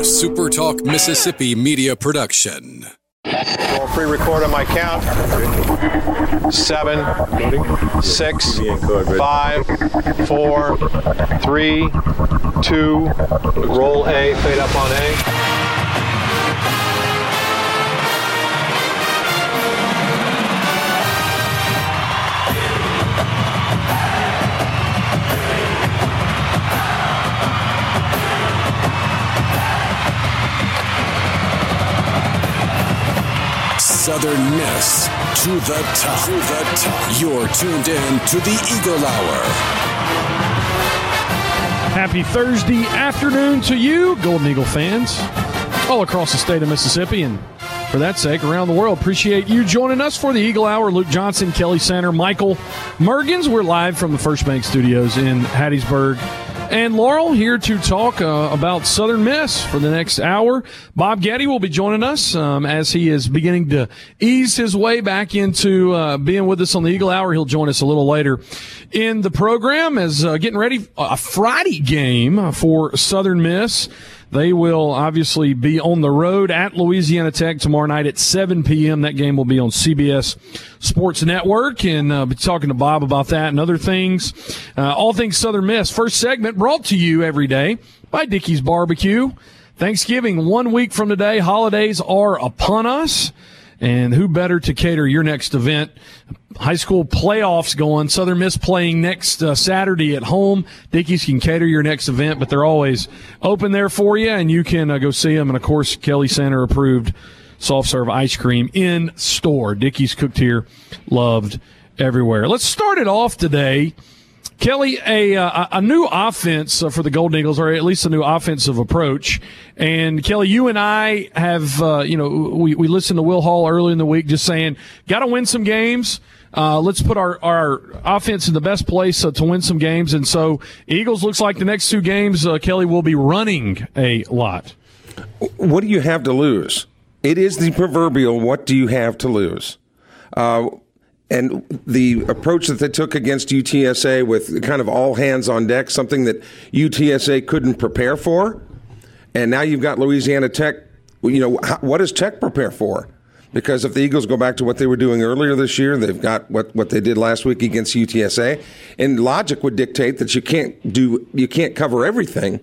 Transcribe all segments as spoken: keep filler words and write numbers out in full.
A Super Talk Mississippi media production. We'll pre-record on my count. Seven, six, five, four, three, two, roll A, fade up on A. Southern Miss to the top. To the top. You're tuned in to the Eagle Hour. Happy Thursday afternoon to you, Golden Eagle fans, all across the state of Mississippi, and for that sake, around the world. Appreciate you joining us for the Eagle Hour. Luke Johnson, Kelly Center, Michael Mergens. We're live from the First Bank Studios in Hattiesburg. And Laurel here to talk uh, about Southern Miss for the next hour. Bob Getty will be joining us um, as he is beginning to ease his way back into uh, being with us on the Eagle Hour. He'll join us a little later in the program as uh, getting ready a Friday game for Southern Miss. They will obviously be on the road at Louisiana Tech tomorrow night at seven p.m. That game will be on C B S Sports Network, and uh, be talking to Bob about that and other things. Uh, all things Southern Miss. First segment brought to you every day by Dickey's Barbecue. Thanksgiving one week from today. Holidays are upon us. And who better to cater your next event? High school playoffs going. Southern Miss playing next uh, Saturday at home. Dickey's can cater your next event, but they're always open there for you, and you can uh, go see them. And, of course, Kelly Center approved soft serve ice cream in store. Dickey's cooked here, loved everywhere. Let's start it off today. Kelly, a uh, a new offense uh, for the Golden Eagles, or at least a new offensive approach. And, Kelly, you and I have, uh, you know, we, we listened to Will Hall early in the week just saying, got to win some games. Uh, let's put our, our offense in the best place uh, to win some games. And so Eagles looks like the next two games, uh, Kelly, will be running a lot. What do you have to lose? It is the proverbial, what do you have to lose? Uh And the approach that they took against U T S A with kind of all hands on deck, something that U T S A couldn't prepare for. And now you've got Louisiana Tech. You know, what does Tech prepare for? Because if the Eagles go back to what they were doing earlier this year, they've got what, what they did last week against U T S A. And logic would dictate that you can't do, you can't cover everything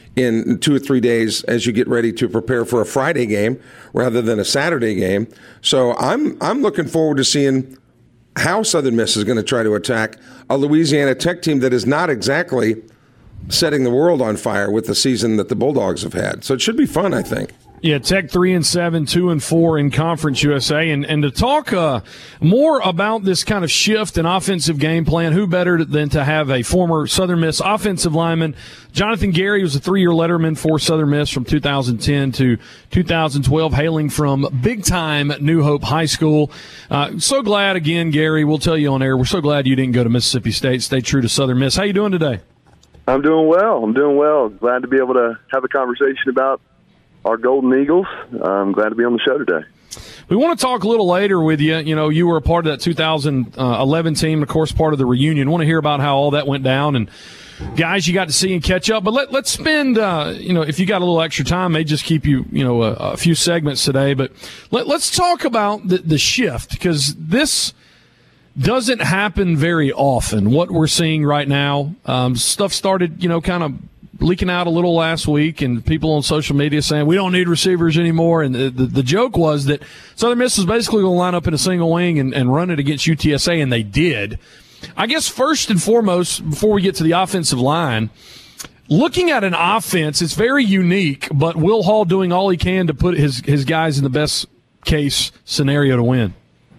in two or three days as you get ready to prepare for a Friday game rather than a Saturday game. So I'm, I'm looking forward to seeing how Southern Miss is going to try to attack a Louisiana Tech team that is not exactly setting the world on fire with the season that the Bulldogs have had. So it should be fun, I think. Yeah, Tech three and seven, two and four in Conference U S A, and and to talk uh, more about this kind of shift in offensive game plan, who better than to have a former Southern Miss offensive lineman? Jonathan Gary was a three-year letterman for Southern Miss from two thousand ten to two thousand twelve, hailing from big-time New Hope High School. Uh, so glad again, Gary. We'll tell you on air. We're so glad you didn't go to Mississippi State. Stay true to Southern Miss. How you doing today? I'm doing well. I'm doing well. Glad to be able to have a conversation about our Golden Eagles. I'm glad to be on the show today. We want to talk a little later with you. You know, you were a part of that two thousand eleven team, of course, part of the reunion. Want to hear about how all that went down and guys you got to see and catch up. But let, let's spend, uh, you know, if you got a little extra time, may just keep you, you know, a, a few segments today. But let, let's talk about the, the shift, because this doesn't happen very often, what we're seeing right now. Um, stuff started, you know, kind of leaking out a little last week, and people on social media saying we don't need receivers anymore. And the, the, the joke was that Southern Miss was basically going to line up in a single wing and, and run it against U T S A, and they did. I guess first and foremost, before we get to the offensive line, looking at an offense, it's very unique, but Will Hall doing all he can to put his, his guys in the best case scenario to win.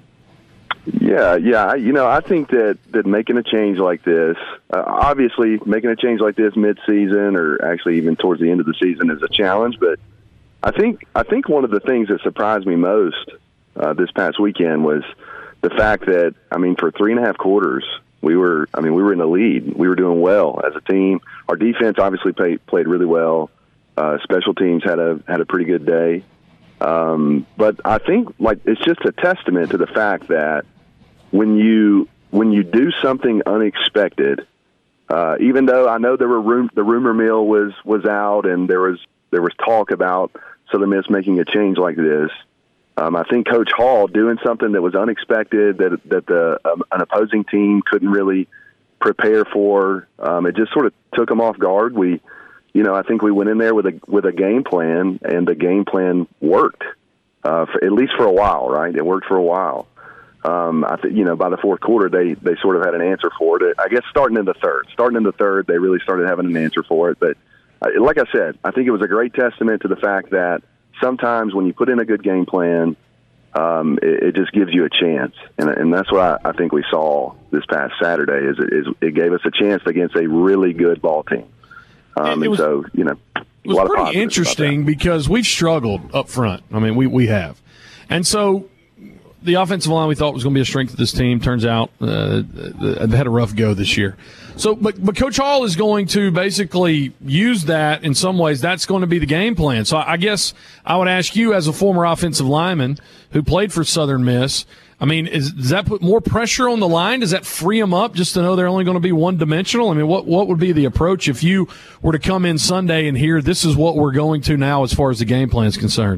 Yeah, yeah. You know, I think that, that making a change like this, uh, obviously making a change like this mid-season or actually even towards the end of the season is a challenge. But I think I think one of the things that surprised me most uh, this past weekend was the fact that, I mean, for three and a half quarters, we were, I mean, we were in the lead. We were doing well as a team. Our defense obviously played, played really well. Uh, special teams had a had a pretty good day. Um, but I think like it's just a testament to the fact that when you when you do something unexpected, uh, even though I know there were room, the rumor mill was was out and there was there was talk about Southern Miss making a change like this. Um, I think Coach Hall doing something that was unexpected, that that the um, an opposing team couldn't really prepare for. Um, it just sort of took them off guard. We, you know, I think we went in there with a with a game plan, and the game plan worked, uh, for, at least for a while, right? It worked for a while. Um, I think, you know, by the fourth quarter, they they sort of had an answer for it. I guess starting in the third, starting in the third, they really started having an answer for it. But uh, like I said, I think it was a great testament to the fact that sometimes when you put in a good game plan, um, it, it just gives you a chance. And, and that's what I, I think we saw this past Saturday is it, is it gave us a chance against a really good ball team. Um, and was, so, you know, it was pretty interesting because we've struggled up front. I mean, we, we have. And so the offensive line we thought was going to be a strength of this team. Turns out uh, they had a rough go this year. So, but, but Coach Hall is going to basically use that in some ways. That's going to be the game plan. So I guess I would ask you as a former offensive lineman who played for Southern Miss, I mean, is, does that put more pressure on the line? Does that free them up just to know they're only going to be one-dimensional? I mean, what, what would be the approach if you were to come in Sunday and hear this is what we're going to now as far as the game plan is concerned?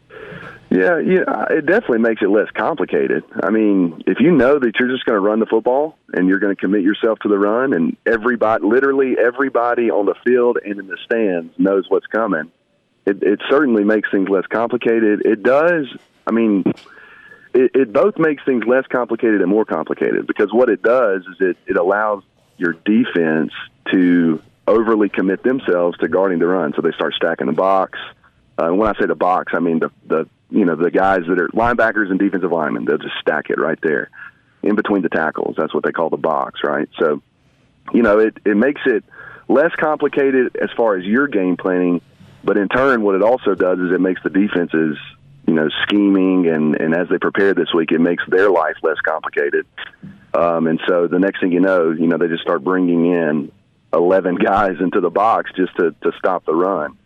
Yeah, yeah, it definitely makes it less complicated. I mean, if you know that you're just going to run the football and you're going to commit yourself to the run, and everybody, literally everybody on the field and in the stands knows what's coming, it, it certainly makes things less complicated. It does. I mean, it, it both makes things less complicated and more complicated, because what it does is it, it allows your defense to overly commit themselves to guarding the run. So they start stacking the box. Uh, when I say the box, I mean the the you know the guys that are linebackers and defensive linemen. They'll just stack it right there in between the tackles. That's what they call the box, right? So, you know, it, it makes it less complicated as far as your game planning, but in turn, what it also does is it makes the defenses, you know, scheming, and, and as they prepare this week, it makes their life less complicated. Um, and so the next thing you know, you know, they just start bringing in eleven guys into the box just to, to stop the run.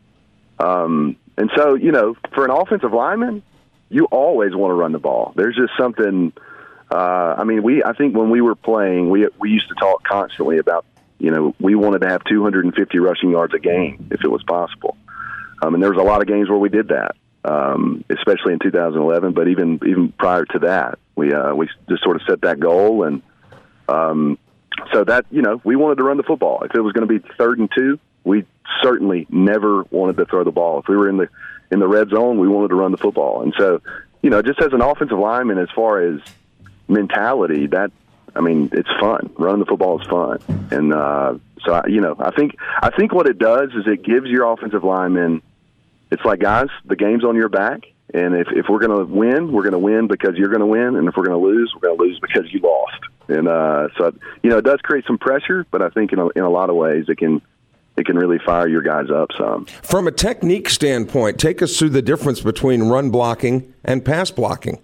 Um, and so, you know, for an offensive lineman, you always want to run the ball. There's just something, uh, I mean, we, I think when we were playing, we, we used to talk constantly about, you know, we wanted to have two hundred fifty rushing yards a game if it was possible. Um, and there was a lot of games where we did that, um, especially in two thousand eleven, but even, even prior to that, we, uh, we just sort of set that goal. And, um, so that, you know, we wanted to run the football. If it was going to be third and two, we certainly never wanted to throw the ball. If we were in the in the red zone, we wanted to run the football. And so, you know, just as an offensive lineman, as far as mentality, that, I mean, it's fun. Running the football is fun. And uh, so, I, you know, I think I think what it does is it gives your offensive linemen, it's like, guys, the game's on your back. And if, if we're going to win, we're going to win because you're going to win. And if we're going to lose, we're going to lose because you lost. And uh, so, you know, it does create some pressure, but I think in a, in a lot of ways it can it can really fire your guys up some. From a technique standpoint, take us through the difference between run blocking and pass blocking.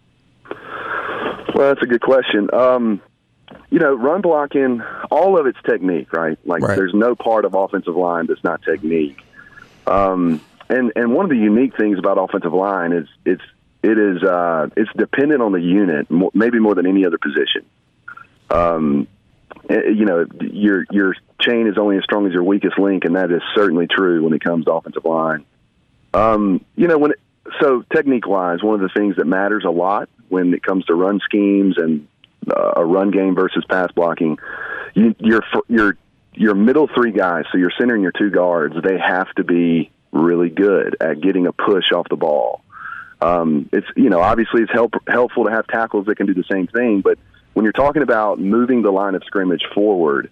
Well, that's a good question. Um, you know, run blocking, all of it's technique, right? Like right. There's no part of offensive line that's not technique. Um, and, and one of the unique things about offensive line is it's it is uh, it's dependent on the unit, more, maybe more than any other position. Um, you know, your your chain is only as strong as your weakest link, and that is certainly true when it comes to offensive line. Um, you know, when it, so technique-wise, one of the things that matters a lot when it comes to run schemes and uh, a run game versus pass blocking, you, your your your middle three guys, so your center and your two guards, they have to be really good at getting a push off the ball. Um, it's you know obviously it's help, helpful to have tackles that can do the same thing, but when you're talking about moving the line of scrimmage forward,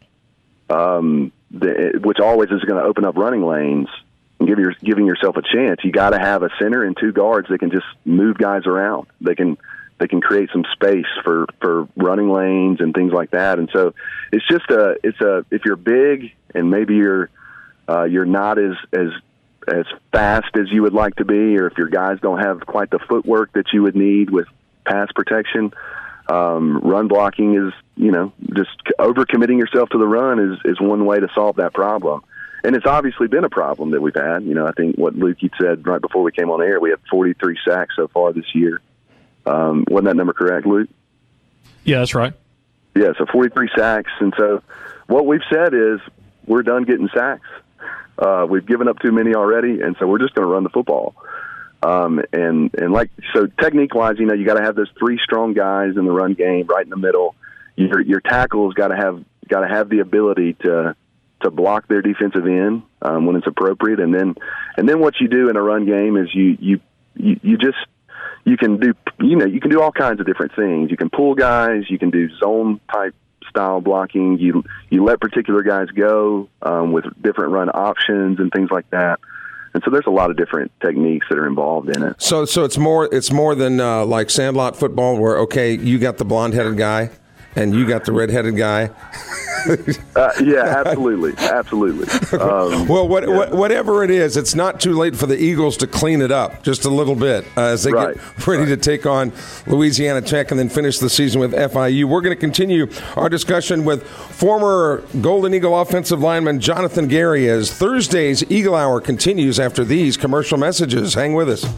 um, the, which always is going to open up running lanes and give your, giving yourself a chance, you got to have a center and two guards that can just move guys around. They can they can create some space for, for running lanes and things like that. And so it's just a it's a if you're big and maybe you're uh, you're not as as as fast as you would like to be, or if your guys don't have quite the footwork that you would need with pass protection. Um, run blocking is, you know, just overcommitting yourself to the run is, is one way to solve that problem. And it's obviously been a problem that we've had. You know, I think what Luke, you said right before we came on air, we have forty-three sacks so far this year. Um, wasn't that number correct, Luke? Yeah, that's right. Yeah, so forty-three sacks. And so what we've said is we're done getting sacks. Uh, we've given up too many already, and so we're just going to run the football. Um, and, and like, so technique wise, you know, you got to have those three strong guys in the run game right in the middle. Your, your tackles got to have, got to have the ability to, to block their defensive end, um, when it's appropriate. And then, and then what you do in a run game is you, you, you, you just, you can do, you know, you can do all kinds of different things. You can pull guys, you can do zone type style blocking. You, you let particular guys go, um, with different run options and things like that. And so there's a lot of different techniques that are involved in it. So, so it's more, it's more than uh, like sandlot football, where okay, you got the blonde-headed guy, and you got the red-headed guy. uh, yeah, absolutely, absolutely. Um, well, what, yeah. what, whatever it is, it's not too late for the Eagles to clean it up just a little bit uh, as they right. get ready right. to take on Louisiana Tech and then finish the season with F I U. We're going to continue our discussion with former Golden Eagle offensive lineman Jonathan Gary as Thursday's Eagle Hour continues after these commercial messages. Hang with us.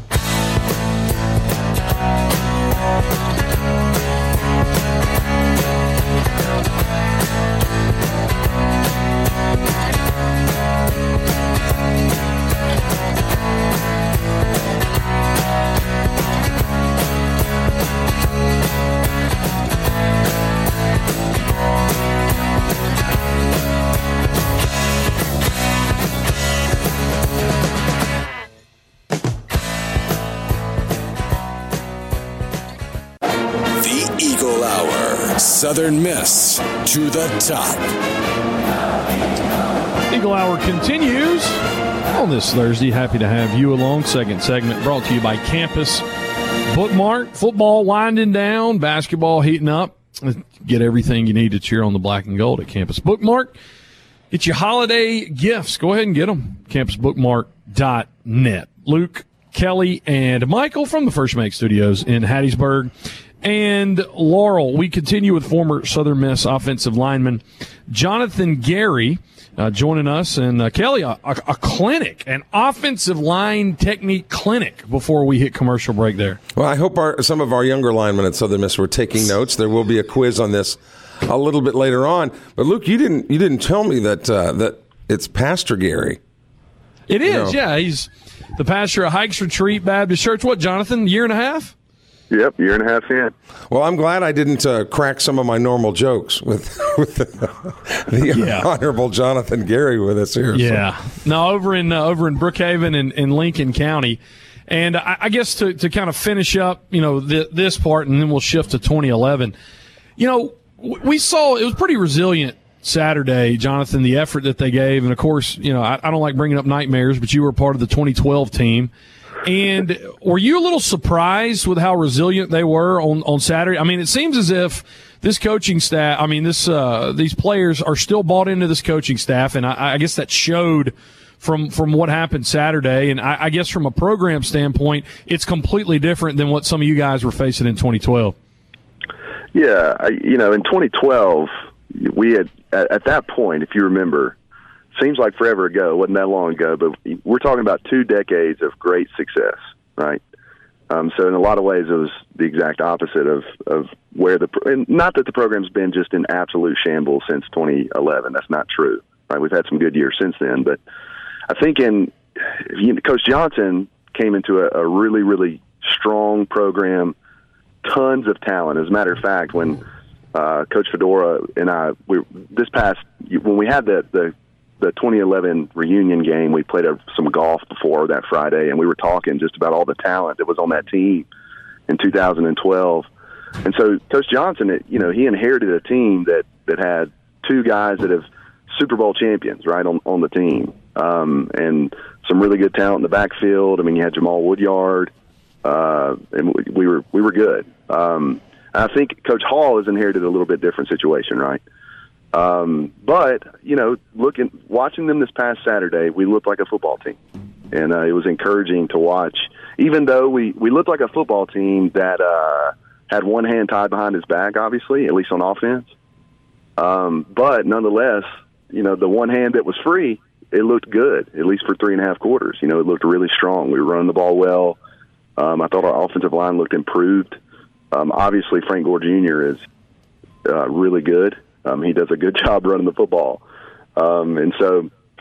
Southern Miss to the top. Eagle Hour continues on this Thursday. Happy to have you along. Second segment brought to you by Campus Bookmark. Football winding down, basketball heating up. Get everything you need to cheer on the black and gold at Campus Bookmark. Get your holiday gifts. Go ahead and get them. campus bookmark dot net. Luke, Kelly, and Michael from the First Make Studios in Hattiesburg. And Laurel, we continue with former Southern Miss offensive lineman Jonathan Gary uh, joining us. And uh, Kelly, a, a, a clinic, an offensive line technique clinic before we hit commercial break there. Well, I hope our, some of our younger linemen at Southern Miss were taking notes. There will be a quiz on this a little bit later on. But Luke, you didn't you didn't tell me that uh, that it's Pastor Gary. It is, you know. yeah. He's the pastor of Hikes Retreat Baptist Church. What, Jonathan, year and a half? Yep, year and a half in. Well, I'm glad I didn't uh, crack some of my normal jokes with, with the, the yeah. Honorable Jonathan Gary with us here. Yeah. So. No, over in uh, over in Brookhaven and in Lincoln County. And I, I guess to, to kind of finish up, you know, th- this part, and then we'll shift to twenty eleven. You know, we saw it was pretty resilient Saturday, Jonathan, the effort that they gave. And, of course, you know, I, I don't like bringing up nightmares, but you were part of the twenty twelve team. And were you a little surprised with how resilient they were on, on Saturday? I mean, it seems as if this coaching staff, I mean, this uh, these players are still bought into this coaching staff, and I, I guess that showed from from what happened Saturday. And I, I guess from a program standpoint, it's completely different than what some of you guys were facing in twenty twelve. Yeah, I, you know, in twenty twelve, we had, at, at that point, if you remember, seems like forever ago, it wasn't that long ago, but we're talking about two decades of great success, right? Um, so in a lot of ways, it was the exact opposite of, of where the – and not that the program's been just in absolute shambles since twenty eleven. That's not true, right? We've had some good years since then. But I think in you know, Coach Johnson came into a, a really, really strong program, tons of talent. As a matter of fact, when uh, Coach Fedora and I we, – this past – when we had the, the – the twenty eleven reunion game, we played a, some golf before that Friday, and we were talking just about all the talent that was on that team in two thousand twelve. And so Coach Johnson, you know, he inherited a team that, that had two guys that have Super Bowl champions, right, on, on the team, um, and some really good talent in the backfield. I mean, you had Jamal Woodyard, uh, and we, we were we were good. Um, I think Coach Hall has inherited a little bit different situation, right? Um, but, you know, looking, watching them this past Saturday, we looked like a football team. And uh, it was encouraging to watch, even though we, we looked like a football team that uh, had one hand tied behind his back, obviously, at least on offense. Um, but nonetheless, you know, the one hand that was free, it looked good, at least for three and a half quarters. You know, it looked really strong. We were running the ball well. Um, I thought our offensive line looked improved. Um, obviously, Frank Gore Junior is uh, really good. Um, he does a good job running the football. Um, and so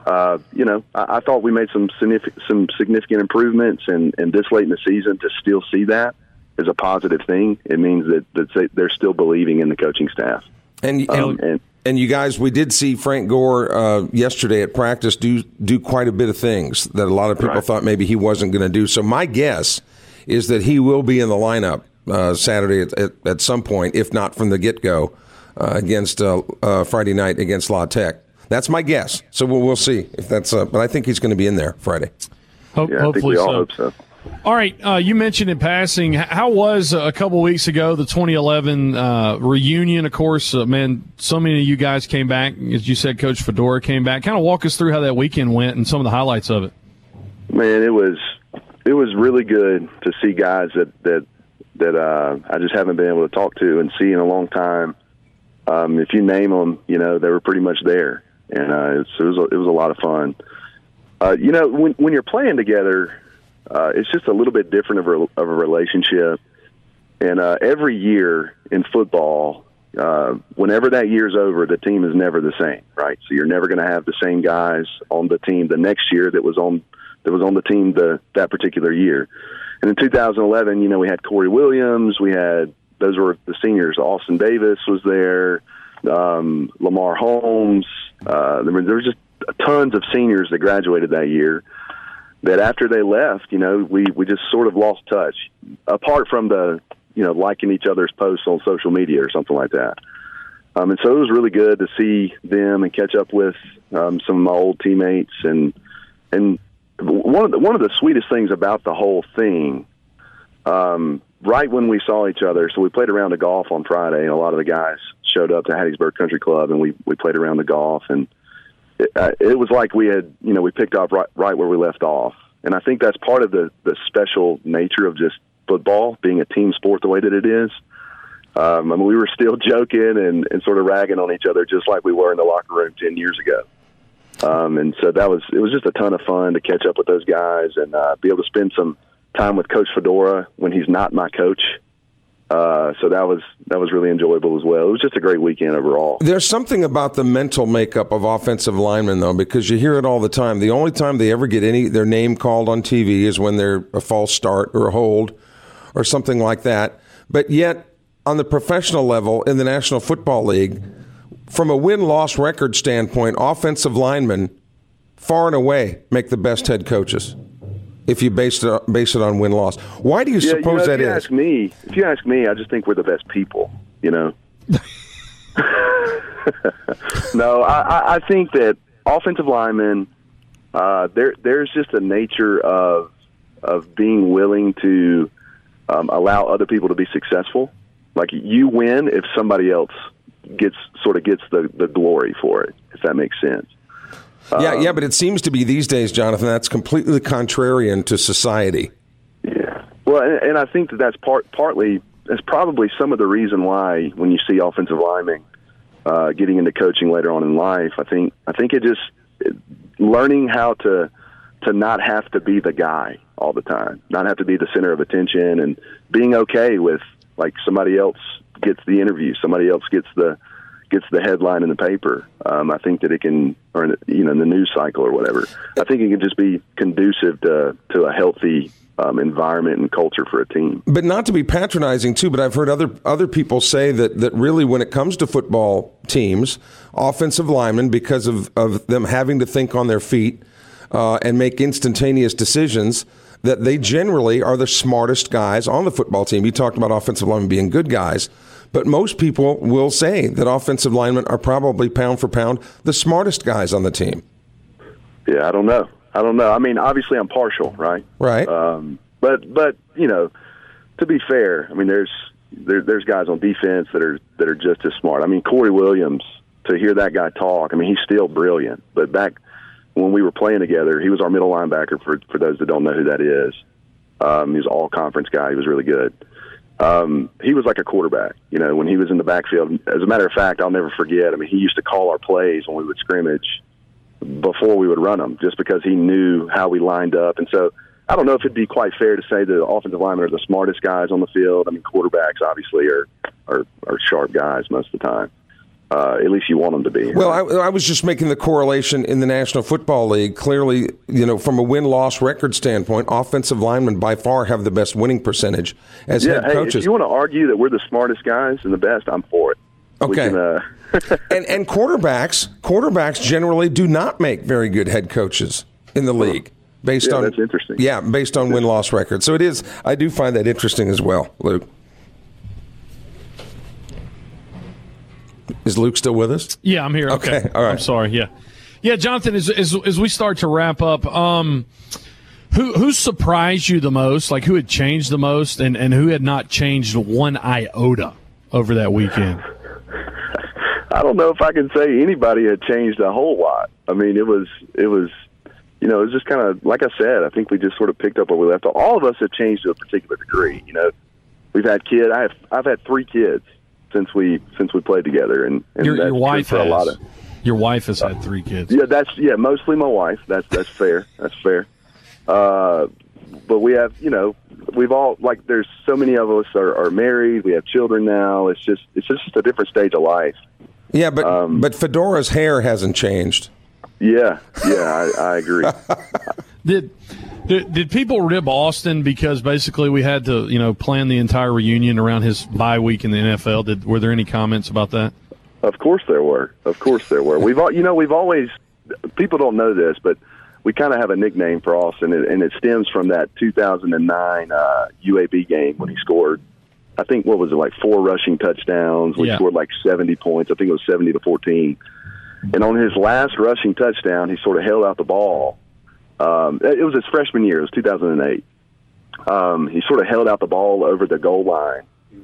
uh, you know, I, I thought we made some significant, some significant improvements, and, and this late in the season to still see that is a positive thing. It means that, that they're still believing in the coaching staff. And and, um, and and you guys, we did see Frank Gore uh, yesterday at practice do do quite a bit of things that a lot of people right. thought maybe he wasn't going to do. So my guess is that he will be in the lineup uh, Saturday at, at, at some point, if not from the get-go, uh, against uh, uh, Friday night against La Tech. That's my guess. So we'll, we'll see if that's. Uh, but I think he's going to be in there Friday. Hope, yeah, I hopefully think we all so. hope so. All right, uh, you mentioned in passing, how was uh, a couple weeks ago the twenty eleven uh, reunion? Of course, uh, man, so many of you guys came back. As you said, Coach Fedora came back. Kind of walk us through how that weekend went and some of the highlights of it. Man, it was it was really good to see guys that that that uh, I just haven't been able to talk to and see in a long time. Um, if you name them, you know, they were pretty much there, and uh, it was a, it was a lot of fun. Uh, you know, when when you're playing together. Uh, it's just a little bit different of a, of a relationship. And uh, every year in football, uh, whenever that year's over, the team is never the same, right? So you're never going to have the same guys on the team the next year that was on that was on the team the, that particular year. And in two thousand eleven, you know, we had Corey Williams. We had those were the seniors. Austin Davis was there. Um, Lamar Holmes. Uh, there were just tons of seniors that graduated that year. That after they left, you know, we, we just sort of lost touch, apart from the, you know, liking each other's posts on social media or something like that. Um, and so it was really good to see them and catch up with um, some of my old teammates. And and one of the, one of the sweetest things about the whole thing, um, right when we saw each other, so we played a round of golf on Friday, and a lot of the guys showed up to Hattiesburg Country Club, and we, we played a round of golf, and It, uh, it was like we had, you know, we picked up right, right where we left off. And I think that's part of the, the special nature of just football, being a team sport the way that it is. Um, I mean, we were still joking and, and sort of ragging on each other just like we were in the locker room ten years ago. Um, and so that was, it was just a ton of fun to catch up with those guys and uh, be able to spend some time with Coach Fedora when he's not my coach. Uh, so that was that was really enjoyable as well. It was just a great weekend overall. There's something about the mental makeup of offensive linemen, though, because you hear it all the time. The only time they ever get any their name called on T V is when they're a false start or a hold or something like that. But yet, on the professional level in the National Football League, from a win-loss record standpoint, offensive linemen far and away make the best head coaches. If you base it base it on win loss, why do you yeah, suppose you know, that if you is? Ask me, if you ask me, I just think we're the best people. You know. No, I, I think that offensive linemen, uh, there there's just a nature of of being willing to um, allow other people to be successful. Like you win if somebody else gets sort of gets the, the glory for it. If that makes sense. Yeah, um, yeah, but it seems to be these days, Jonathan, that's completely contrarian to society. Yeah. Well, and, and I think that that's part partly that's probably some of the reason why when you see offensive linemen uh, getting into coaching later on in life, I think I think it just it, learning how to to not have to be the guy all the time, not have to be the center of attention, and being okay with like somebody else gets the interview, somebody else gets the gets the headline in the paper. Um, I think that it can, or in the, you know, in the news cycle or whatever. I think it can just be conducive to to a healthy um, environment and culture for a team. But not to be patronizing too, but I've heard other other people say that that really when it comes to football teams, offensive linemen, because of, of them having to think on their feet uh, and make instantaneous decisions, that they generally are the smartest guys on the football team. You talked about offensive linemen being good guys. But most people will say that offensive linemen are probably pound for pound the smartest guys on the team. Yeah, I don't know. I don't know. I mean, obviously I'm partial, right? Right. Um, but but you know, to be fair, I mean, there's there, there's guys on defense that are that are just as smart. I mean, Corey Williams. To hear that guy talk, I mean, he's still brilliant. But back when we were playing together, he was our middle linebacker. For for those that don't know who that is, um, he was an all-conference guy. He was really good. Um, he was like a quarterback, you know, when he was in the backfield. As a matter of fact, I'll never forget. I mean, he used to call our plays when we would scrimmage before we would run them, just because he knew how we lined up. And so I don't know if it'd be quite fair to say that offensive linemen are the smartest guys on the field. I mean, quarterbacks obviously are, are, are sharp guys most of the time. Uh, at least you want them to be. Well, I, I was just making the correlation in the National Football League. Clearly, you know, from a win-loss record standpoint, offensive linemen by far have the best winning percentage as yeah, head hey, coaches. If you want to argue that we're the smartest guys and the best, I'm for it. Okay. We can, uh... and and quarterbacks, quarterbacks generally do not make very good head coaches in the league, based yeah, on that's interesting. Yeah, based on win-loss records. So it is. I do find that interesting as well, Luke. Is Luke still with us? Yeah, I'm here. Okay. Okay. All right. I'm sorry. Yeah. Yeah, Jonathan, as, as, as we start to wrap up, um, who who surprised you the most? Like, who had changed the most and, and who had not changed one iota over that weekend? I don't know if I can say anybody had changed a whole lot. I mean, it was, it was, you know, it was just kind of, like I said, I think we just sort of picked up where we left off. All of us have changed to a particular degree. You know, we've had kids. I have, I've had three kids since we since we played together, and, and your, that's your wife for has. a lot of. Your wife has had three kids. Yeah, that's yeah, mostly my wife. That's that's fair. That's fair. Uh, but we have, you know, we've all like. There's so many of us are, are married. We have children now. It's just it's just a different stage of life. Yeah, but Um, but Fedora's hair hasn't changed. Yeah, yeah, I, I agree. Did, did did people rib Austin because basically we had to, you know, plan the entire reunion around his bye week in the N F L? Did were there any comments about that? Of course there were. Of course there were. We've all, you know, we've always, people don't know this, but we kind of have a nickname for Austin, and, and it stems from that two thousand nine uh, U A B game when he scored, I think, what was it, like four rushing touchdowns. We Yeah. scored like seventy points. I think it was seventy to fourteen. And on his last rushing touchdown, he sort of held out the ball. Um, it was his freshman year. It was two thousand eight. Um, he sort of held out the ball over the goal line.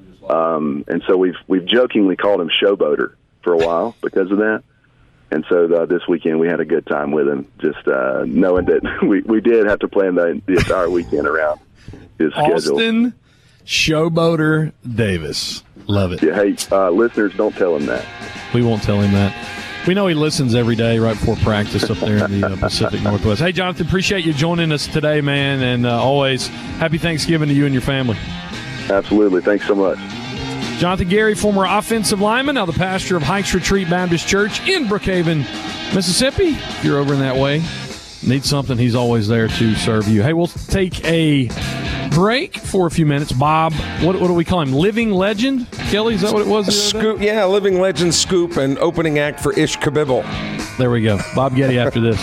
Um, and so we've we've jokingly called him Showboater for a while because of that. And so uh, this weekend we had a good time with him, just uh, knowing that we, we did have to plan the, the entire weekend around his schedule. Austin Showboater Davis. Love it. Yeah, hey, uh, listeners, don't tell him that. We won't tell him that. We know he listens every day right before practice up there in the uh, Pacific Northwest. Hey, Jonathan, appreciate you joining us today, man, and uh, always happy Thanksgiving to you and your family. Absolutely. Thanks so much. Jonathan Gary, former offensive lineman, now the pastor of Hikes Retreat Baptist Church in Brookhaven, Mississippi. If you're over in that way, need something, he's always there to serve you. Hey, we'll take a break for a few minutes. Bob, what, what do we call him? Living Legend? Kelly, is that what it was? The other day? Scoop, yeah, Living Legend Scoop and opening act for Ish Kabibble. There we go. Bob Getty after this.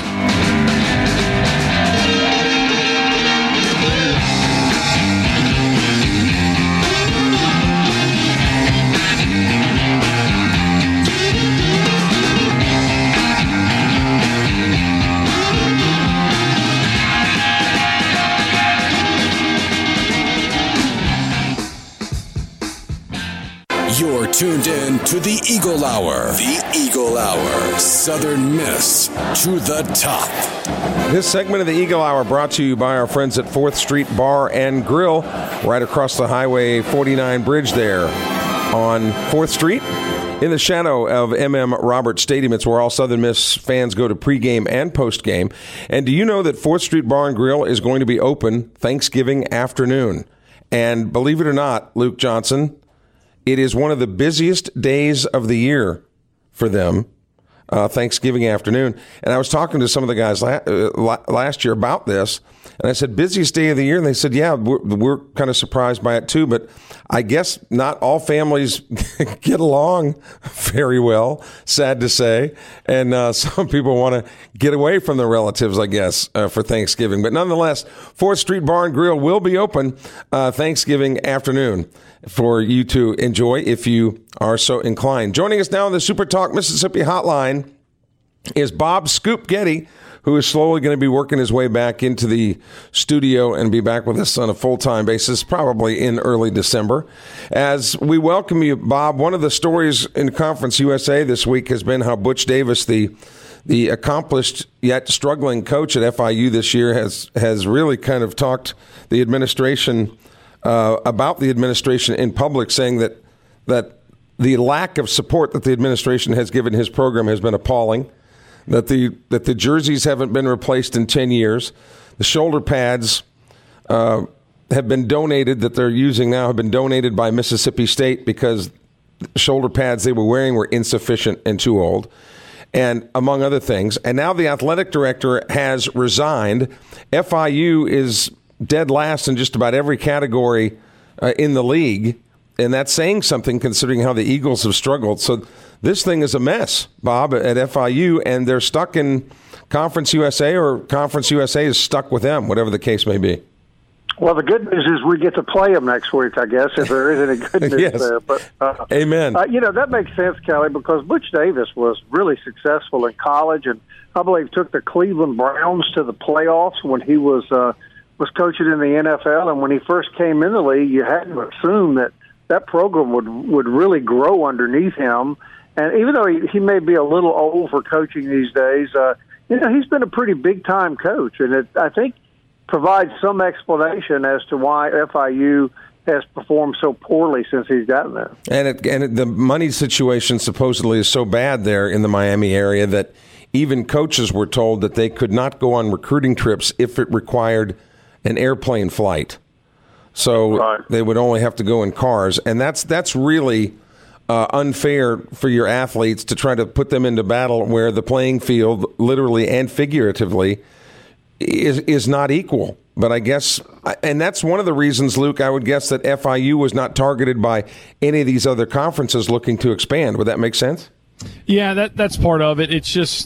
You're tuned in to the Eagle Hour. The Eagle Hour. Southern Miss to the top. This segment of the Eagle Hour brought to you by our friends at fourth Street Bar and Grill, right across the Highway forty-nine bridge there on fourth Street. In the shadow of M M Roberts Stadium, it's where all Southern Miss fans go to pregame and postgame. And do you know that fourth Street Bar and Grill is going to be open Thanksgiving afternoon? And believe it or not, Luke Johnson, it is one of the busiest days of the year for them, uh, Thanksgiving afternoon. And I was talking to some of the guys la- uh, last year about this, and I said, busiest day of the year? And they said, yeah, we're, we're kind of surprised by it too, but I guess not all families get along very well, sad to say. And uh, some people want to get away from their relatives, I guess, uh, for Thanksgiving. But nonetheless, fourth Street Bar and Grill will be open uh, Thanksgiving afternoon for you to enjoy if you are so inclined. Joining us now on the Super Talk Mississippi hotline is Bob Scoop Getty, who is slowly going to be working his way back into the studio and be back with us on a full-time basis, probably in early December. As we welcome you, Bob, one of the stories in Conference U S A this week has been how Butch Davis, the the accomplished yet struggling coach at F I U this year, has has really kind of talked the administration uh, about the administration in public, saying that that the lack of support that the administration has given his program has been appalling. That the that the jerseys haven't been replaced in ten years. The shoulder pads uh, have been donated that they're using now have been donated by Mississippi State because shoulder pads they were wearing were insufficient and too old, and among other things. And now the athletic director has resigned. F I U is dead last in just about every category uh, in the league, and that's saying something considering how the Eagles have struggled. So this thing is a mess, Bob, at F I U, and they're stuck in Conference U S A, or Conference U S A is stuck with them, whatever the case may be. Well, the good news is we get to play them next week, I guess, if there is any good news yes. there. But uh, Amen. Uh, you know, that makes sense, Kelly, because Butch Davis was really successful in college, and I believe took the Cleveland Browns to the playoffs when he was uh, was coaching in the N F L. And when he first came in the league, you had to assume that that program would would really grow underneath him. And even though he, he may be a little old for coaching these days, uh, you know, he's been a pretty big-time coach. And it, I think, provides some explanation as to why F I U has performed so poorly since he's gotten there. And, it, and it, the money situation supposedly is so bad there in the Miami area that even coaches were told that they could not go on recruiting trips if it required an airplane flight. So right. they would only have to go in cars. And that's that's really uh, unfair for your athletes to try to put them into battle where the playing field, literally and figuratively, is is not equal. But I guess, and that's one of the reasons, Luke, I would guess that F I U was not targeted by any of these other conferences looking to expand. Would that make sense? Yeah, that that's part of it. It's just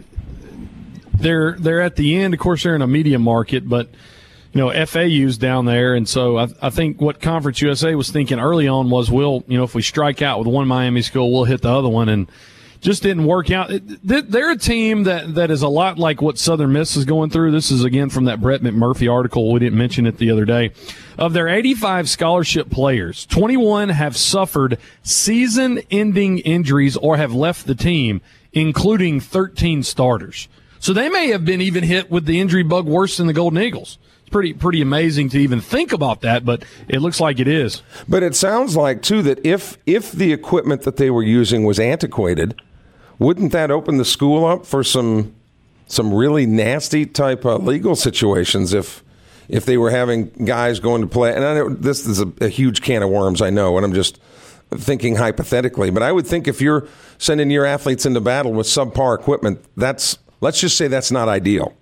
they're they're at the end. Of course, they're in a media market, but you know, F A U's down there, and so I, I think what Conference U S A was thinking early on was, we'll, you know, if we strike out with one Miami school, we'll hit the other one, and just didn't work out. They're a team that, that is a lot like what Southern Miss is going through. This is, again, from that Brett McMurphy article. We didn't mention it the other day. Of their eighty-five scholarship players, twenty-one have suffered season-ending injuries or have left the team, including thirteen starters. So they may have been even hit with the injury bug worse than the Golden Eagles. It's pretty pretty amazing to even think about that, but it looks like it is. But it sounds like, too, that if if the equipment that they were using was antiquated, wouldn't that open the school up for some some really nasty type of legal situations if if they were having guys going to play? And I know this is a, a huge can of worms, I know, and I'm just thinking hypothetically. But I would think if you're sending your athletes into battle with subpar equipment, that's let's just say that's not ideal.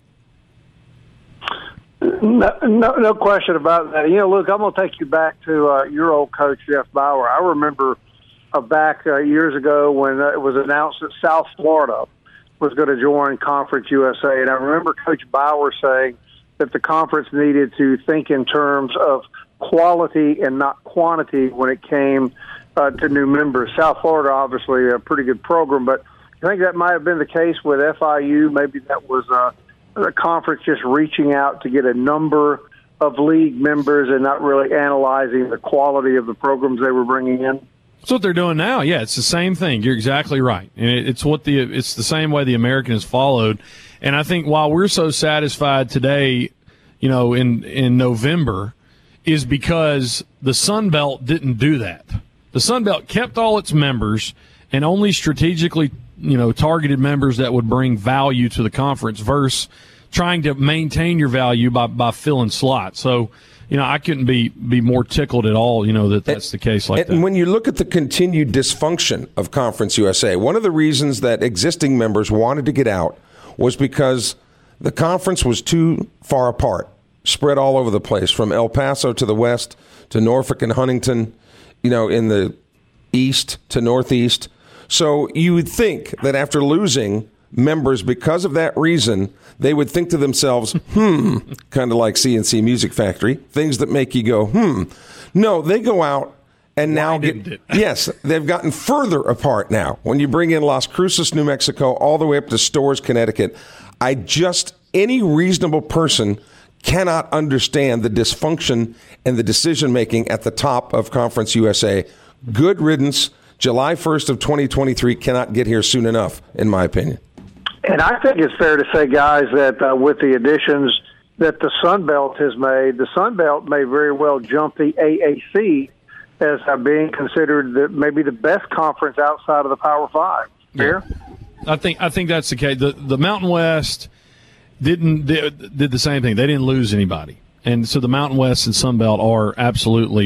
No, no, no question about that. You know, Luke, I'm going to take you back to uh, your old coach, Jeff Bauer. I remember uh, back uh, years ago when uh, it was announced that South Florida was going to join Conference U S A. And I remember Coach Bauer saying that the conference needed to think in terms of quality and not quantity when it came uh, to new members. South Florida, obviously, a pretty good program, but I think that might have been the case with F I U. Maybe that was uh, the conference just reaching out to get a number of league members and not really analyzing the quality of the programs they were bringing in. That's what they're doing now. Yeah, it's the same thing. You're exactly right. And it's what the it's the same way the American has followed. And I think while we're so satisfied today, you know, in, in November, is because the Sun Belt didn't do that. The Sun Belt kept all its members and only strategically, you know, targeted members that would bring value to the conference versus trying to maintain your value by, by filling slots. So, you know, I couldn't be, be more tickled at all, you know, that that's the case like and that. And when you look at the continued dysfunction of Conference U S A, one of the reasons that existing members wanted to get out was because the conference was too far apart, spread all over the place, from El Paso to the west to Norfolk and Huntington, you know, in the east to northeast. So you would think that after losing members because of that reason, they would think to themselves, hmm, kind of like C N C Music Factory, things that make you go, hmm. No, they go out and now get, yes, they've gotten further apart now. When you bring in Las Cruces, New Mexico, all the way up to Storrs, Connecticut, I just, any reasonable person cannot understand the dysfunction and the decision-making at the top of Conference U S A. Good riddance. July first of twenty twenty-three cannot get here soon enough, in my opinion. And I think it's fair to say, guys, that uh, with the additions that the Sun Belt has made, the Sun Belt may very well jump the A A C as uh, being considered the, maybe the best conference outside of the Power Five. Fair? Yeah. I think I think that's the case. The the Mountain West didn't did, did the same thing. They didn't lose anybody, and so the Mountain West and Sun Belt are absolutely,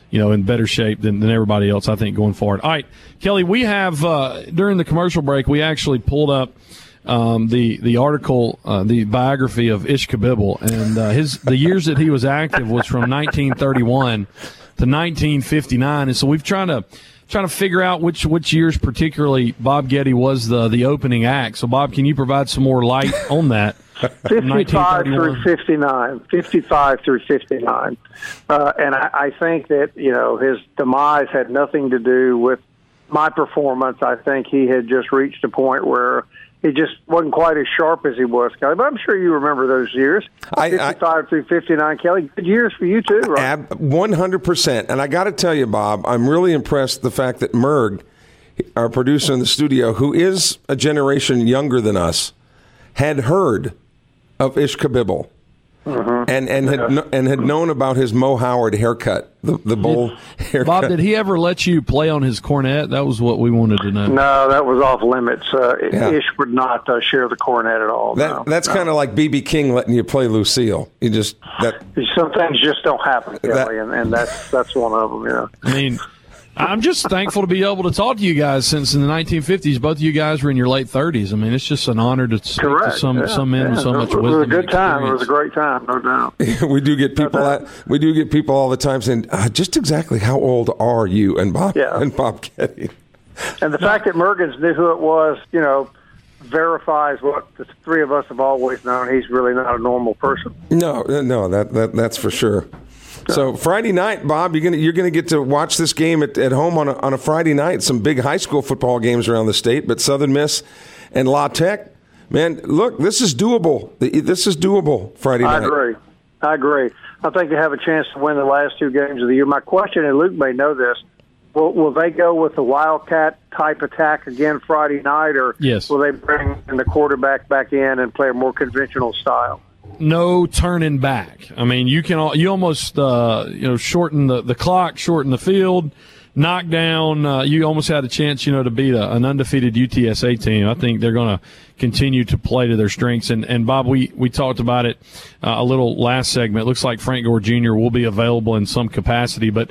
you know, in better shape than, than everybody else, I think, going forward. All right, Kelly, we have, uh, during the commercial break, we actually pulled up um, the the article, uh, the biography of Ish Kabibble, and uh, his the years that he was active was from nineteen thirty-one to nineteen fifty-nine, and so we've trying to trying to figure out which which years particularly Bob Getty was the the opening act. So, Bob, can you provide some more light on that? fifty-five through fifty-nine. fifty-five through fifty-nine. Uh, and I, I think that, you know, his demise had nothing to do with my performance. I think he had just reached a point where he just wasn't quite as sharp as he was, Kelly. But I'm sure you remember those years. I, fifty-five I, through fifty-nine, Kelly. Good years for you, too, right? Ab, one hundred percent. And I got to tell you, Bob, I'm really impressed the fact that Merg, our producer in the studio, who is a generation younger than us, had heard of Ish Kabibble, mm-hmm. and and had yeah. and had known about his Mo Howard haircut, the the bowl haircut. Bob, did he ever let you play on his cornet? That was what we wanted to know. No, that was off limits. Uh, yeah. Ish would not uh, share the cornet at all. That, no. That's no. kind of like B B King letting you play Lucille. You just that some things just don't happen, Kelly, that, and, and that's that's one of them. Yeah, I mean. I'm just thankful to be able to talk to you guys since in the nineteen fifties, both of you guys were in your late thirties. I mean, it's just an honor to speak Correct. to some, yeah. some men yeah. with so much it was wisdom. It was a good time. It was a experience. great time, no doubt. we do get people. No at, we do get people all the time saying, uh, "Just exactly how old are you?" And Bob yeah. and Bob Getty. And the no. fact that Mergens knew who it was, you know, verifies what the three of us have always known. He's really not a normal person. No, no, that, that that's for sure. So Friday night, Bob, you're gonna you're gonna get to watch this game at, at home on a, on a Friday night. Some big high school football games around the state, but Southern Miss and La Tech, man, look, this is doable. This is doable Friday night. I agree. I agree. I think they have a chance to win the last two games of the year. My question, and Luke may know this, will, will they go with the Wildcat type attack again Friday night, or yes. will they bring the quarterback back in and play a more conventional style? No turning back. I mean, you can you almost uh, you know shorten the, the clock, shorten the field, knock down. Uh, you almost had a chance, you know, to beat a, an undefeated U T S A team. I think they're going to continue to play to their strengths. And, and Bob, we, we talked about it uh, a little last segment. It looks like Frank Gore Junior will be available in some capacity, but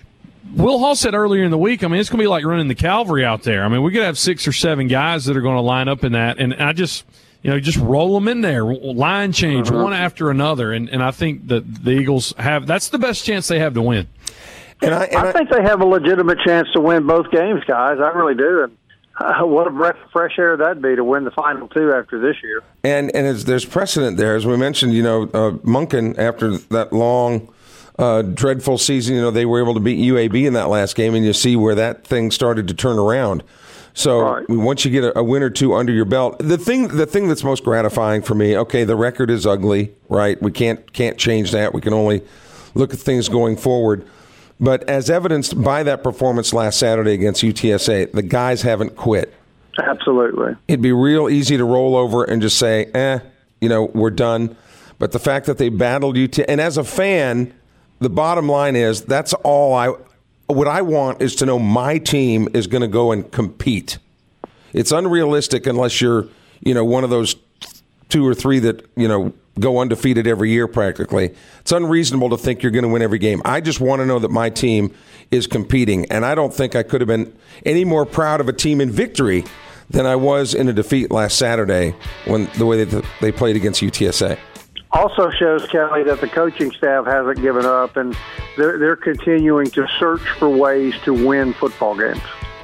Will Hall said earlier in the week, I mean, it's going to be like running the cavalry out there. I mean, we're going to have six or seven guys that are going to line up in that, and I just – you know, just roll them in there, line change, uh-huh. one after another, and, and I think that the Eagles have – that's the best chance they have to win. And I, and I, I think they have a legitimate chance to win both games, guys. I really do. And uh, what a breath of fresh air that'd be to win the final two after this year. And and as there's precedent there. As we mentioned, you know, uh, Monken, after that long, uh, dreadful season, you know, they were able to beat U A B in that last game, and you see where that thing started to turn around. So right. once you get a, a win or two under your belt, the thing the thing that's most gratifying for me, okay, the record is ugly, right? We can't can't change that. We can only look at things going forward. But as evidenced by that performance last Saturday against U T S A, the guys haven't quit. Absolutely. It'd be real easy to roll over and just say, eh, you know, we're done. But the fact that they battled U T S A, and as a fan, the bottom line is that's all I what I want is to know my team is going to go and compete. It's unrealistic unless you're, you know, one of those two or three that, you know, go undefeated every year practically. It's unreasonable to think you're going to win every game. I just want to know that my team is competing, and I don't think I could have been any more proud of a team in victory than I was in a defeat last Saturday when the way that they played against U T S A. Also shows, Kelly, that the coaching staff hasn't given up, and they're, they're continuing to search for ways to win football games.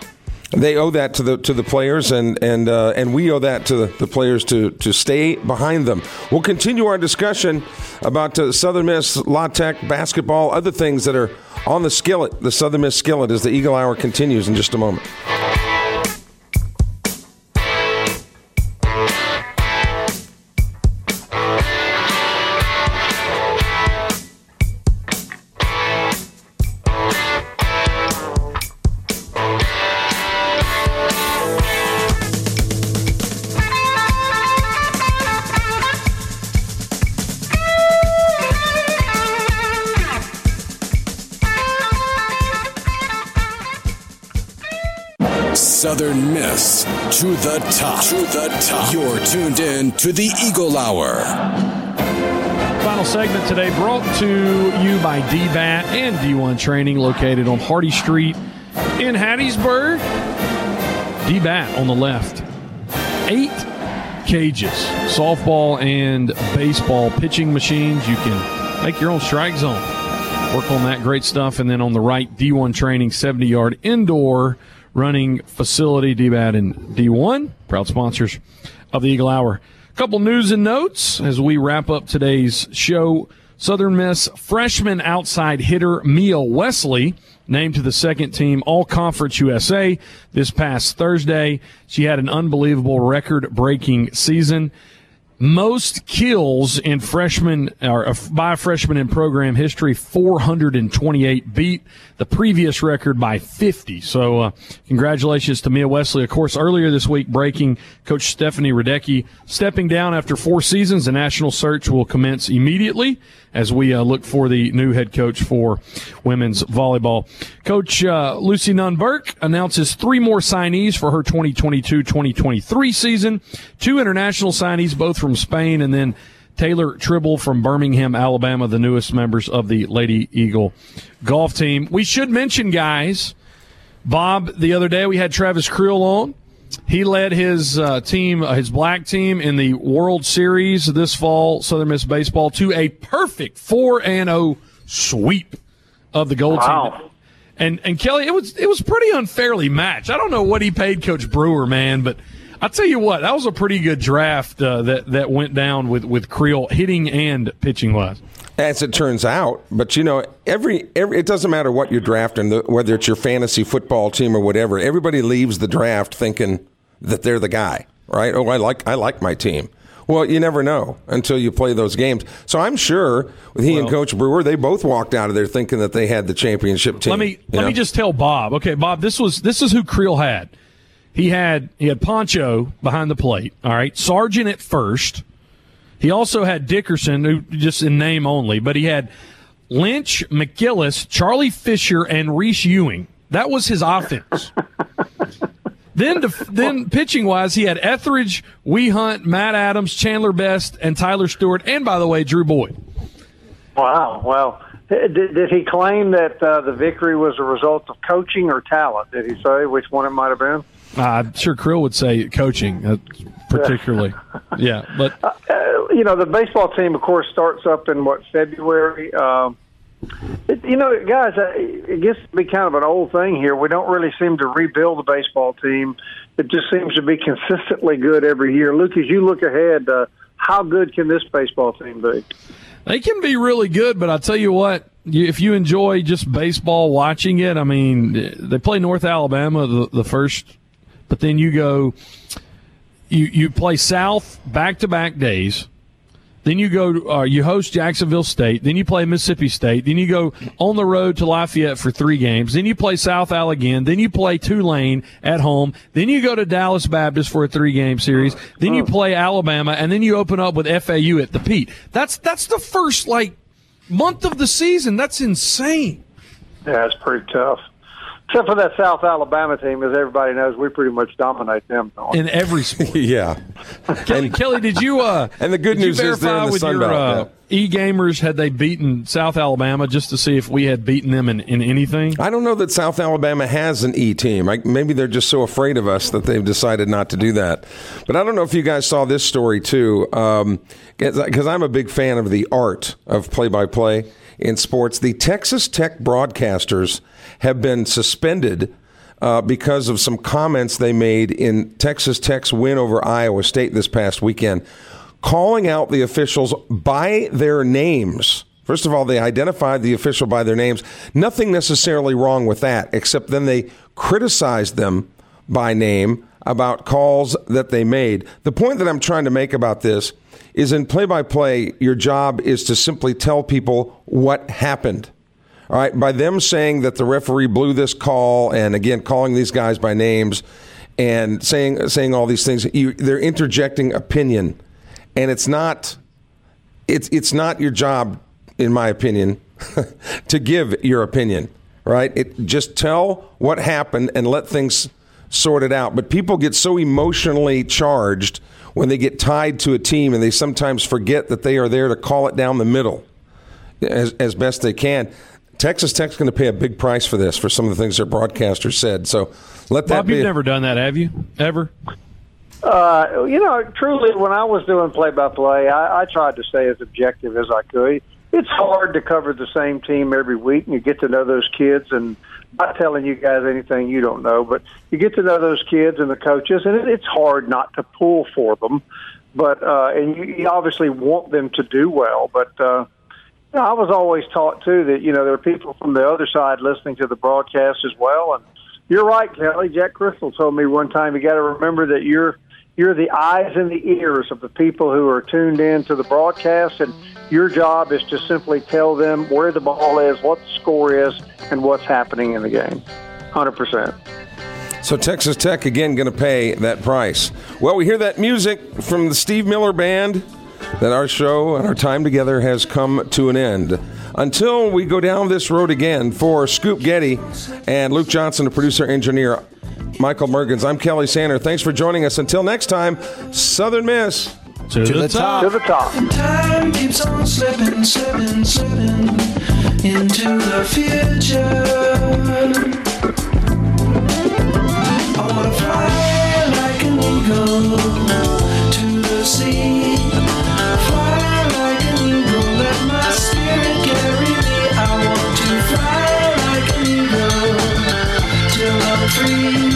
They owe that to the to the players, and and uh, and we owe that to the, the players to, to stay behind them. We'll continue our discussion about uh, Southern Miss, La Tech, basketball, other things that are on the skillet, the Southern Miss skillet, as the Eagle Hour continues in just a moment. Southern Miss to the top. To the top. You're tuned in to the Eagle Hour. Final final segment today brought to you by D BAT and D one Training, located on Hardy Street in Hattiesburg. D BAT on the left. Eight cages, softball and baseball pitching machines. You can make your own strike zone. Work on that great stuff. And then on the right, D one Training, seventy-yard indoor running facility. D BAT and D one, proud sponsors of the Eagle Hour. Couple news and notes as we wrap up today's show. Southern Miss freshman outside hitter Mia Wesley named to the second team All-Conference U S A this past Thursday. She had an unbelievable record-breaking season. Most kills in freshman or by freshman in program history, four hundred twenty-eight, beat the previous record by fifty. So uh, congratulations to Mia Wesley. Of course, earlier this week, breaking, Coach Stephanie Radecki stepping down after four seasons. The national search will commence immediately as we uh, look for the new head coach for women's volleyball. Coach uh, Lucy Nunn-Burke announces three more signees for her twenty twenty-two twenty twenty-three season. Two international signees, both from Spain, and then Taylor Tribble from Birmingham, Alabama, the newest members of the Lady Eagle golf team. We should mention, guys, Bob, the other day we had Travis Creel on. He led his uh, team, uh, his black team, in the World Series this fall, Southern Miss Baseball, to a perfect four and oh sweep of the gold wow. team. And and Kelly, it was it was pretty unfairly matched. I don't know what he paid Coach Brewer, man, but I'll tell you what, that was a pretty good draft uh, that that went down with with Creel hitting and pitching wise. As it turns out, but you know, every every it doesn't matter what you're drafting, the, whether it's your fantasy football team or whatever. Everybody leaves the draft thinking that they're the guy, right? Oh, I like I like my team. Well, you never know until you play those games. So I'm sure with he well, and Coach Brewer, they both walked out of there thinking that they had the championship team. Let me let know? me just tell Bob. Okay, Bob, this was this is who Creel had. He had he had Poncho behind the plate. All right, Sargent at first. He also had Dickerson, who just in name only, but he had Lynch, McGillis, Charlie Fisher, and Reese Ewing. That was his offense. Then, the, then pitching-wise, he had Etheridge, Wee Hunt, Matt Adams, Chandler Best, and Tyler Stewart, and, by the way, Drew Boyd. Wow. Well, did, did he claim that uh, the victory was a result of coaching or talent? Did he say which one it might have been? Uh, I'm sure Creel would say coaching, uh, particularly. yeah, but uh, you know, the baseball team, of course, starts up in what February. Um, it, you know, guys, it gets to be kind of an old thing here. We don't really seem to rebuild the baseball team. It just seems to be consistently good every year. Luke, as you look ahead, uh, how good can this baseball team be? They can be really good, but I'll tell you what. If you enjoy just baseball, watching it, I mean, they play North Alabama the, the first. But then you go, you you play South back-to-back days. Then you go, uh, you host Jacksonville State. Then you play Mississippi State. Then you go on the road to Lafayette for three games. Then you play South Al again. Then you play Tulane at home. Then you go to Dallas Baptist for a three-game series. Then you play Alabama, and then you open up with F A U at the Pete. That's that's the first like month of the season. That's insane. Yeah, it's pretty tough. Except for that South Alabama team, as everybody knows, we pretty much dominate them. In every sport. yeah. Kelly, Kelly, did you uh, and the good news is they're in the with Sun your, Belt. Uh, E-gamers, had they beaten South Alabama just to see if we had beaten them in, in anything? I don't know that South Alabama has an E team. I, maybe they're just so afraid of us that they've decided not to do that. But I don't know if you guys saw this story, too, because um, I'm a big fan of the art of play-by-play in sports. The Texas Tech broadcasters have been suspended uh, because of some comments they made in Texas Tech's win over Iowa State this past weekend, calling out the officials by their names. First of all, they identified the official by their names. Nothing necessarily wrong with that, except then they criticized them by name about calls that they made. The point that I'm trying to make about this is in play-by-play, your job is to simply tell people what happened. All right, by them saying that the referee blew this call and, again, calling these guys by names and saying saying all these things, you, they're interjecting opinion. And it's not it's it's not your job, in my opinion, to give your opinion, right? It just tell what happened and let things sort it out. But people get so emotionally charged when they get tied to a team and they sometimes forget that they are there to call it down the middle as, as best they can. Texas Tech's going to pay a big price for this, for some of the things their broadcasters said. So let that Bob, be. You've never done that, have you? Ever? Uh, you know, truly, when I was doing play-by-play, I, I tried to stay as objective as I could. It's hard to cover the same team every week, and you get to know those kids. And I'm not telling you guys anything you don't know, but you get to know those kids and the coaches, and it, it's hard not to pull for them. But uh, and you, you obviously want them to do well. But uh, you know, I was always taught too that you know there are people from the other side listening to the broadcast as well. And you're right, Kelly. Jack Crystal told me one time you got to remember that you're. You're the eyes and the ears of the people who are tuned in to the broadcast, and your job is to simply tell them where the ball is, what the score is, and what's happening in the game. one hundred percent. So Texas Tech, again, going to pay that price. Well, we hear that music from the Steve Miller Band, that our show and our time together has come to an end. Until we go down this road again, for Scoop Getty and Luke Johnson, the producer-engineer, Michael Mergens, I'm Kelly Sander. Thanks for joining us. Until next time, Southern Miss. To, to the, the top. To the top. Time keeps on slipping, slipping, slipping into the future. I want to fly like an eagle to the sea. Fly like an eagle, let my spirit carry me. I want to fly like an eagle till I'm free.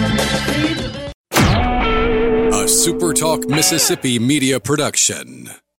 A SuperTalk Mississippi media production.